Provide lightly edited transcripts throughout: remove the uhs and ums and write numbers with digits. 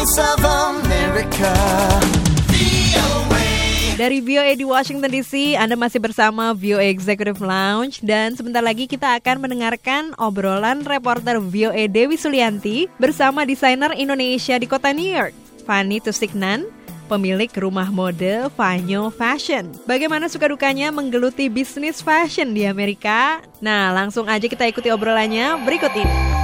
voice of America. Dari VOA di Washington DC, Anda masih bersama VOA Executive Lounge dan sebentar lagi kita akan mendengarkan obrolan reporter VOA Dewi Sulianti bersama desainer Indonesia di kota New York, Fanny Tusiknan, pemilik rumah mode Fanyo Fashion. Bagaimana suka dukanya menggeluti bisnis fashion di Amerika? Nah, langsung aja kita ikuti obrolannya berikut ini.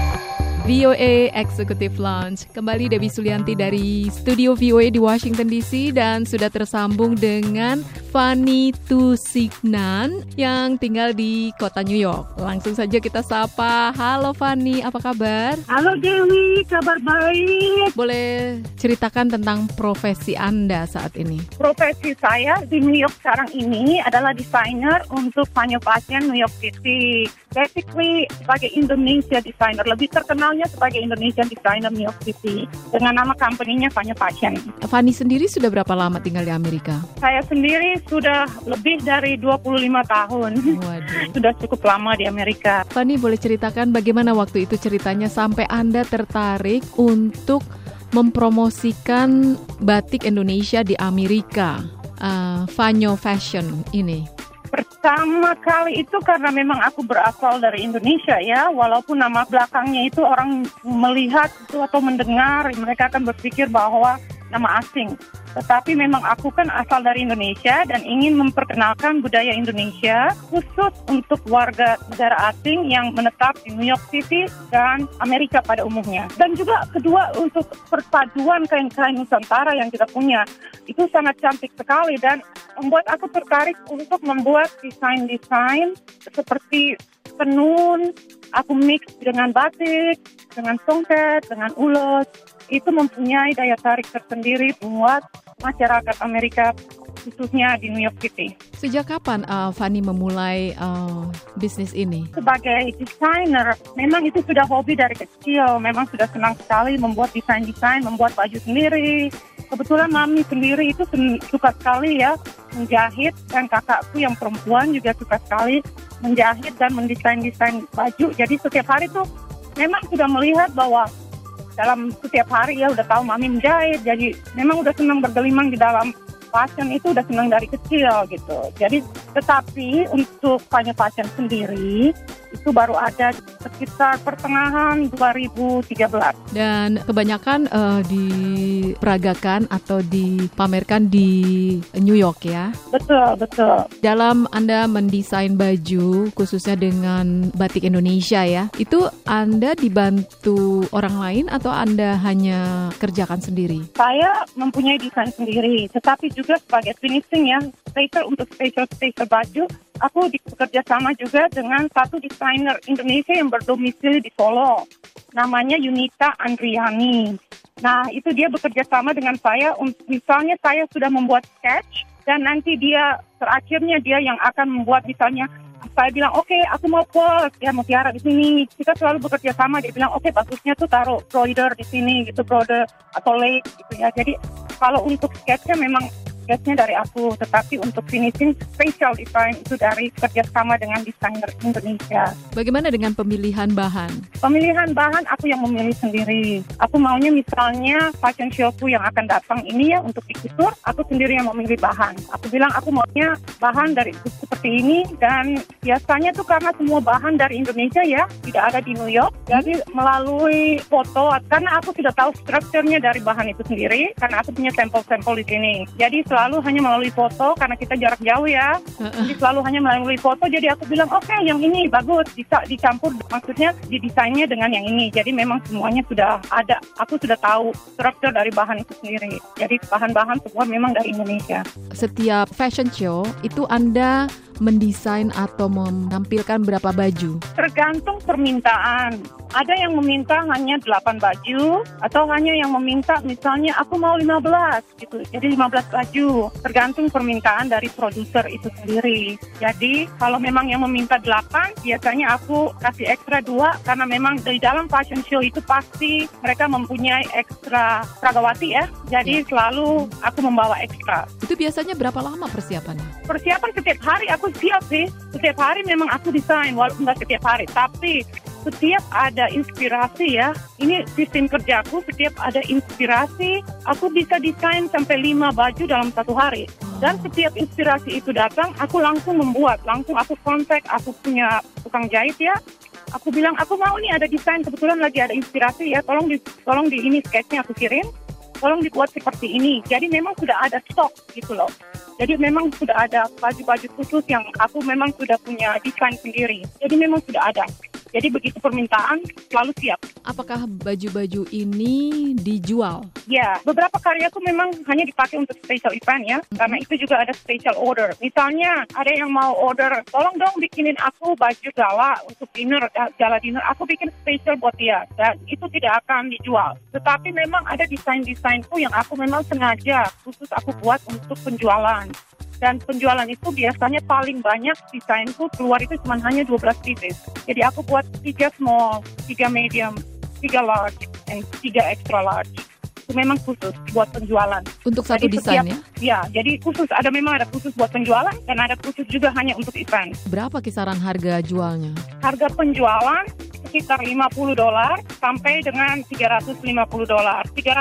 VOA Executive Lounge. Kembali Dewi Sulianti dari studio VOA di Washington DC dan sudah tersambung dengan Fanny Tusiknan yang tinggal di kota New York. Langsung saja kita sapa. Halo Fanny, apa kabar? Halo Dewi, kabar baik. Boleh ceritakan tentang profesi Anda saat ini? Profesi saya di New York sekarang ini adalah desainer untuk Fanyo Fashion New York City. Basically sebagai Indonesia designer, lebih terkenalnya sebagai Indonesian designer New York City dengan nama company-nya Fanyo Fashion. Fanny sendiri sudah berapa lama tinggal di Amerika? Saya sendiri sudah lebih dari 25 tahun. Waduh. Sudah cukup lama di Amerika. Fanny, boleh ceritakan bagaimana waktu itu ceritanya sampai Anda tertarik untuk mempromosikan batik Indonesia di Amerika, Fanyo Fashion ini? Pertama kali itu karena memang aku berasal dari Indonesia ya, walaupun nama belakangnya itu orang melihat itu atau mendengar, mereka akan berpikir bahwa nama asing. Tetapi memang aku kan asal dari Indonesia dan ingin memperkenalkan budaya Indonesia khusus untuk warga negara asing yang menetap di New York City dan Amerika pada umumnya. Dan juga kedua untuk perpaduan kain-kain Nusantara yang kita punya. Itu sangat cantik sekali dan membuat aku tertarik untuk membuat desain-desain seperti tenun, aku mix dengan batik, dengan songket, dengan ulos. Itu mempunyai daya tarik tersendiri buat masyarakat Amerika, khususnya di New York City. Sejak kapan Fanny memulai bisnis ini? Sebagai desainer, memang itu sudah hobi dari kecil. Memang sudah senang sekali membuat desain-desain, membuat baju sendiri. Kebetulan mami sendiri itu suka sekali ya menjahit, dan kakakku yang perempuan juga suka sekali menjahit dan mendesain-desain baju. Jadi setiap hari tuh memang sudah melihat bahwa dalam setiap hari ya udah tahu mami menjahit, jadi memang udah senang bergelimang di dalam fashion, itu udah senang dari kecil gitu. Jadi tetapi untuk Fanyo Fashion sendiri itu baru ada sekitar pertengahan 2013. Dan kebanyakan diperagakan atau dipamerkan di New York ya? Betul, betul. Dalam Anda mendesain baju, khususnya dengan batik Indonesia ya, itu Anda dibantu orang lain atau Anda hanya kerjakan sendiri? Saya mempunyai desain sendiri, tetapi juga sebagai finishing ya, untuk special baju, aku bekerja sama juga dengan satu desainer Indonesia yang berdomisili di Solo. Namanya Yunita Andriani. Nah, itu dia bekerja sama dengan saya. Misalnya saya sudah membuat sketch dan nanti terakhirnya dia yang akan membuat, misalnya saya bilang, oke, aku mau post ya mutiara di sini. Kita selalu bekerja sama. Dia bilang, oke, bagusnya tuh taruh border di sini gitu, border atau lace gitu ya. Jadi kalau untuk sketchnya memang sketchnya dari aku, tetapi untuk finishing special design itu dari kerjasama dengan desainer Indonesia. Bagaimana dengan pemilihan bahan? Pemilihan bahan aku yang memilih sendiri. Aku maunya misalnya fashion showku yang akan datang ini ya untuk dikusur, aku sendiri yang memilih bahan. Aku bilang aku maunya bahan dari seperti ini, dan biasanya tuh karena semua bahan dari Indonesia ya, tidak ada di New York. Jadi melalui foto, karena aku sudah tahu strukturnya dari bahan itu sendiri, karena aku punya sampel-sampel di sini. Jadi selalu hanya melalui foto, karena kita jarak jauh ya. Jadi selalu hanya melalui foto, jadi aku bilang, oke, yang ini bagus, bisa dicampur, maksudnya didesainnya dengan yang ini. Jadi memang semuanya sudah ada. Aku sudah tahu struktur dari bahan itu sendiri. Jadi bahan-bahan semua memang dari Indonesia. Setiap fashion show, itu Anda mendesain atau menampilkan berapa baju? Tergantung permintaan. Ada yang meminta hanya 8 baju, atau hanya yang meminta misalnya aku mau 15 gitu. Jadi 15 baju. Tergantung permintaan dari produser itu sendiri. Jadi kalau memang yang meminta 8, biasanya aku kasih ekstra 2, karena memang di dalam fashion show itu pasti mereka mempunyai ekstra pragawati ya. Jadi selalu aku membawa ekstra. Itu biasanya berapa lama persiapannya? Persiapan setiap hari aku siap sih. Setiap hari memang aku desain, walaupun nggak setiap hari. Tapi setiap ada inspirasi ya, ini sistem kerjaku, setiap ada inspirasi, aku bisa desain sampai 5 baju dalam satu hari. Dan setiap inspirasi itu datang, aku langsung membuat, langsung aku kontak, aku punya tukang jahit ya. Aku bilang, aku mau nih ada desain, kebetulan lagi ada inspirasi ya, tolong di ini sketchnya aku kirim, tolong dibuat seperti ini. Jadi memang sudah ada stok gitu loh. Jadi memang sudah ada baju-baju khusus yang aku memang sudah punya desain sendiri. Jadi memang sudah ada. Jadi begitu permintaan, selalu siap. Apakah baju-baju ini dijual? Ya, beberapa karyaku memang hanya dipakai untuk special event ya. Karena itu juga ada special order. Misalnya ada yang mau order, tolong dong bikinin aku baju gala untuk dinner, gala dinner. Aku bikin special buat dia. Dan itu tidak akan dijual. Tetapi memang ada desain-desainku yang aku memang sengaja khusus aku buat untuk penjualan. Dan penjualan itu biasanya paling banyak desainku keluar itu cuma hanya 12 pieces. Jadi aku buat 3 small, 3 medium, 3 large, dan 3 extra large. Itu memang khusus buat penjualan. Untuk satu desain ya? Ya, jadi khusus memang ada khusus buat penjualan dan ada khusus juga hanya untuk event. Berapa kisaran harga jualnya? Harga penjualan sekitar $50 sampai dengan $350.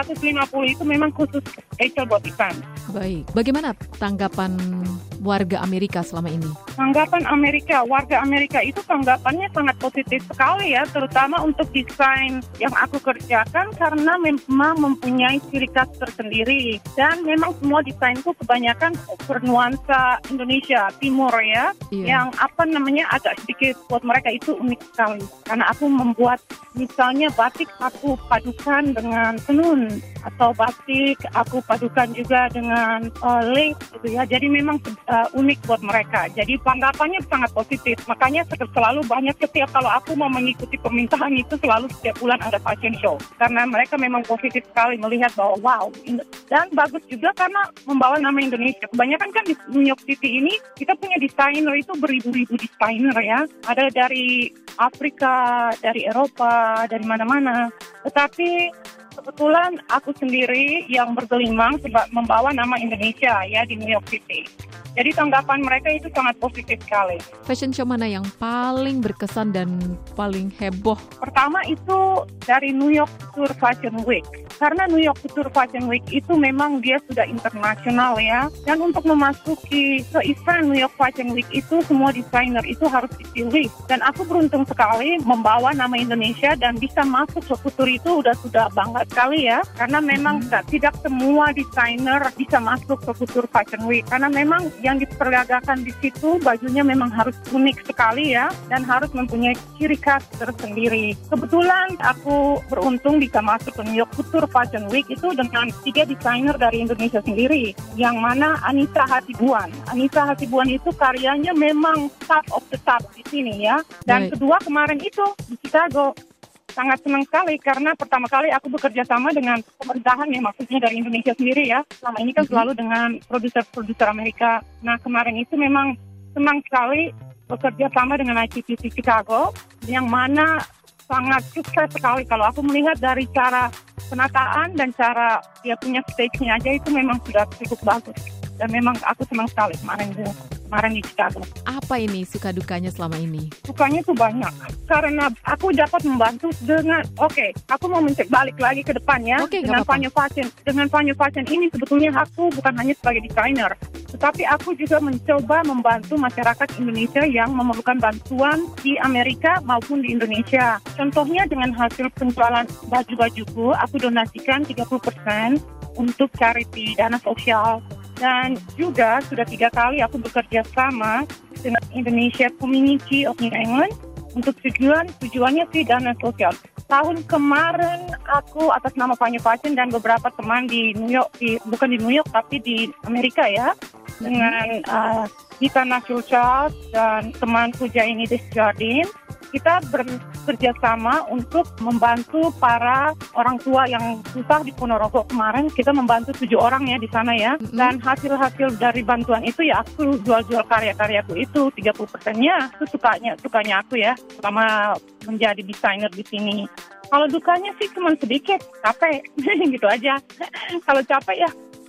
350 itu memang khusus special buat event. Baik, bagaimana tanggapan warga Amerika selama ini? Tanggapan warga Amerika itu tanggapannya sangat positif sekali ya, terutama untuk desain yang aku kerjakan karena memang mempunyai ciri khas tersendiri. Dan memang semua desainku kebanyakan bernuansa Indonesia Timur ya, yang agak sedikit buat mereka itu unik sekali. Karena aku membuat misalnya batik aku padukan dengan tenun, atau batik aku padukan juga dengan lace gitu ya. Jadi memang unik buat mereka. Jadi tanggapannya sangat positif. Makanya selalu banyak setiap kalau aku mau mengikuti permintaan itu selalu setiap bulan ada fashion show. Karena mereka memang positif sekali melihat bahwa wow. Dan bagus juga karena membawa nama Indonesia. Kebanyakan kan di New York City ini kita punya desainer itu beribu-ribu desainer ya. Ada dari Afrika, dari Eropa, dari mana-mana. Tetapi kebetulan aku sendiri yang bergelimang membawa nama Indonesia ya di New York City. Jadi tanggapan mereka itu sangat positif sekali. Fashion show mana yang paling berkesan dan paling heboh? Pertama itu dari New York Couture Fashion Week. Karena New York Couture Fashion Week itu memang dia sudah internasional ya. Dan untuk memasuki ke event New York Fashion Week itu semua desainer itu harus dipilih. Dan aku beruntung sekali membawa nama Indonesia dan bisa masuk ke couture itu sudah bangga sekali ya. Karena memang tidak semua desainer bisa masuk ke Couture Fashion Week. Karena memang yang diperagakan di situ bajunya memang harus unik sekali ya dan harus mempunyai ciri khas tersendiri. Kebetulan aku beruntung bisa masuk ke New York Couture Fashion Week itu dengan 3 desainer dari Indonesia sendiri, yang mana Anissa Hasibuan. Anissa Hasibuan itu karyanya memang top of the top di sini ya. Dan kedua kemarin itu di Chicago. Sangat senang sekali karena pertama kali aku bekerja sama dengan pemerintahan ya, maksudnya dari Indonesia sendiri ya. Selama ini kan selalu dengan produser-produser Amerika. Nah kemarin itu memang senang sekali bekerja sama dengan ITTC Chicago, yang mana sangat sukses sekali. Kalau aku melihat dari cara penataan dan cara dia punya stage-nya aja itu memang sudah cukup bagus. Dan memang aku senang sekali kemarin di Chicago. Apa ini suka dukanya selama ini? Sukanya tuh banyak. Karena aku dapat membantu dengan, aku mau balik lagi ke depannya dengan Fanyo Fashion. Dengan Fanyo Fashion ini sebetulnya aku bukan hanya sebagai desainer, tetapi aku juga mencoba membantu masyarakat Indonesia yang memerlukan bantuan di Amerika maupun di Indonesia. Contohnya dengan hasil penjualan baju-bajuku, aku donasikan 30% untuk charity, dana sosial. Dan juga sudah 3 kali aku bekerja sama dengan Indonesia Community of New England untuk tujuannya sih dana sosial. Tahun kemarin aku atas nama Fanyo Fashion dan beberapa teman di New York, bukan di New York tapi di Amerika ya, dengan Gita Nashul Charles dan teman Pujaini Desjardins. Kita bekerja sama untuk membantu para orang tua yang susah di Ponorogo kemarin. Kita membantu 7 orang ya di sana ya. Dan hasil-hasil dari bantuan itu ya aku jual-jual karya-karyaku itu 30%-nya itu sukanya aku ya selama menjadi desainer di sini. Kalau dukanya sih cuma sedikit, capek gitu aja. Kalau capek ya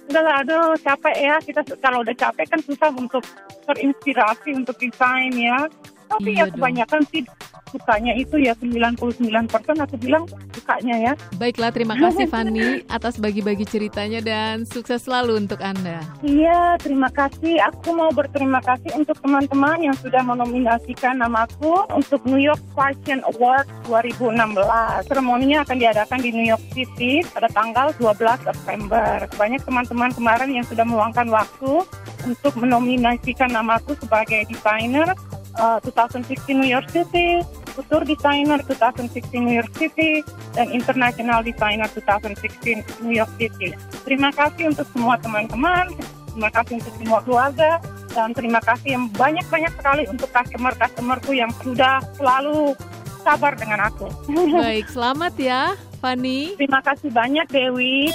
udah capek ya. Kita kalau udah capek kan susah untuk terinspirasi untuk desain ya. Tapi Iya ya kebanyakan sih sukanya itu ya 99% aku bilang sukanya ya. Baiklah, terima kasih Fanny atas bagi-bagi ceritanya dan sukses selalu untuk Anda. Iya, terima kasih. Aku mau berterima kasih untuk teman-teman yang sudah menominasikan namaku untuk New York Fashion Award 2016. Seremoninya akan diadakan di New York City pada tanggal 12 September. Banyak teman-teman kemarin yang sudah meluangkan waktu untuk menominasikan namaku sebagai desainer 2016 New York City, Future Designer 2016 New York City, dan International Designer 2016 New York City. Terima kasih untuk semua teman-teman, terima kasih untuk semua keluarga, dan terima kasih yang banyak-banyak sekali untuk customer-customerku yang sudah selalu sabar dengan aku. Baik, selamat ya Fanny. Terima kasih banyak Dewi.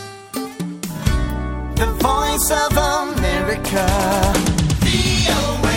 The Voice of America. VOA.